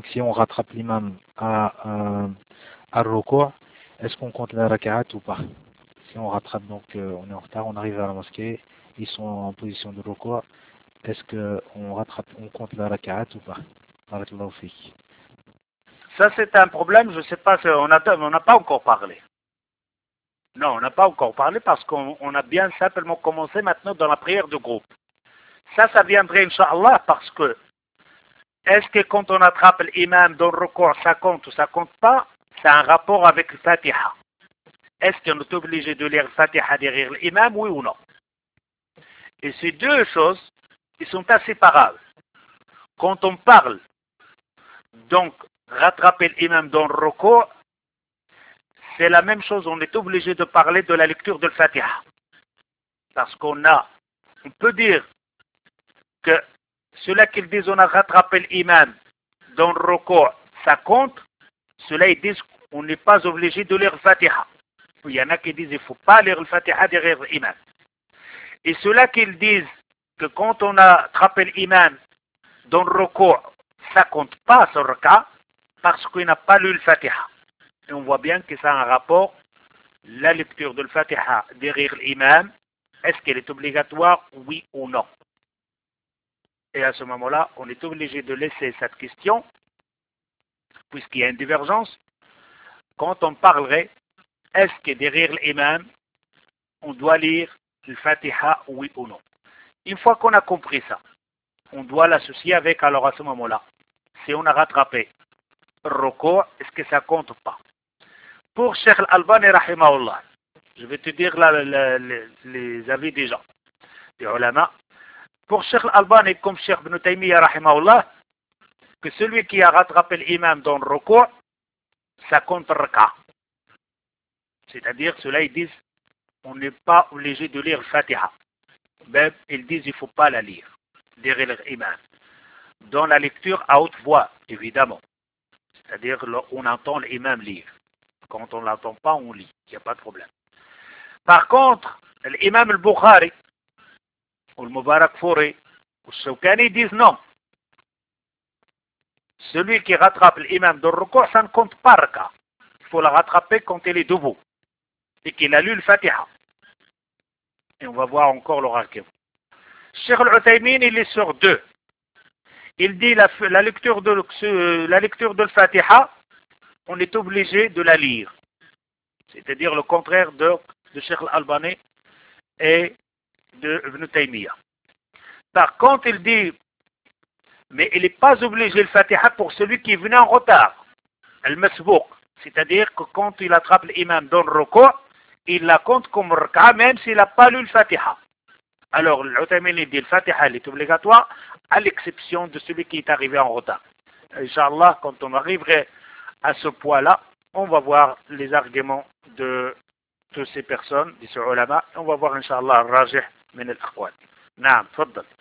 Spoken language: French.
si on rattrape l'imam à recours, est-ce qu'on compte la raka'at ou pas? Si on rattrape, donc on est en retard, on arrive à la mosquée, ils sont en position de recours, est-ce qu'on rattrape, on compte la raka'at ou pas? Barakallahu fik. Ça, c'est un problème, je ne sais pas, on n'a pas encore parlé. Non, on n'a pas encore parlé parce qu'on a bien simplement commencé maintenant dans la prière de groupe. Ça viendrait, Inch'Allah, parce que est-ce que quand on attrape l'imam dans le recours, ça compte ou ça compte pas? C'est un rapport avec le Fatiha. Est-ce qu'on est obligé de lire le Fatiha derrière l'imam, oui ou non? Et ces deux choses, ils sont inséparables. Quand on parle, donc, rattraper l'imam dans le recours, c'est la même chose, on est obligé de parler de la lecture de la Fatiha. Parce on peut dire que ceux-là qui disent on a rattrapé l'imam dans le recours, ça compte. Ceux-là ils disent qu'on n'est pas obligé de lire le Fatiha. Il y en a qui disent qu'il ne faut pas lire le Fatiha derrière l'imam. Et ceux-là qui disent que quand on a rattrapé l'imam dans le recours, ça ne compte pas sur le cas parce qu'il n'a pas lu le Fatiha. Et on voit bien que ça a un rapport, la lecture de le Fatiha derrière l'imam, est-ce qu'elle est obligatoire, oui ou non? Et à ce moment-là, on est obligé de laisser cette question, puisqu'il y a une divergence. Quand on parlerait, est-ce que derrière l'imam, on doit lire le Fatiha, oui ou non? Une fois qu'on a compris ça, on doit l'associer avec, alors à ce moment-là, si on a rattrapé le recours, est-ce que ça compte ou pas? Pour Cheikh Al-Albani, rahimahullah, je vais te dire là les avis des gens, des ulama. Pour Cheikh Al-Albani, comme Cheikh Ibn Taymiyyah, rahimahullah, que celui qui a rattrapé l'imam dans le recours, ça compte raka. C'est-à-dire, ceux-là, ils disent, on n'est pas obligé de lire le Fatiha. Même, ils disent, il ne faut pas la lire, derrière l'imam. Dans la lecture à haute voix, évidemment. C'est-à-dire, on entend l'imam lire. Quand on ne l'entend pas, on lit. Il n'y a pas de problème. Par contre, l'imam al-Bukhari, ou le Mubarak Fouri, ou Shawkani disent non. Celui qui rattrape l'imam dans le recours, ça ne compte pas raka. Il faut la rattraper quand il est debout. Et qu'il a lu le Fatiha. Et on va voir encore le argument. Cheikh Al-Uthaymin, il est sur deux. Il dit la lecture de le Fatiha, on est obligé de la lire. C'est-à-dire le contraire de Cheikh Al-Albani et de Ibn Taymiyyah. Par contre, il dit, mais il n'est pas obligé le Fatiha pour celui qui venait en retard. Al-Masbouq. C'est-à-dire que quand il attrape l'imam dans le recours, il la compte comme raka même s'il n'a pas lu le Fatiha. Alors, l'Uthaymin dit le Fatiha est obligatoire, à l'exception de celui qui est arrivé en retard. Inch'Allah, quand on arriverait à ce point-là, on va voir les arguments de ces personnes, de ces ulama, on va voir, Inch'Allah, rajih min al-aqwal. Naam, tfaddal.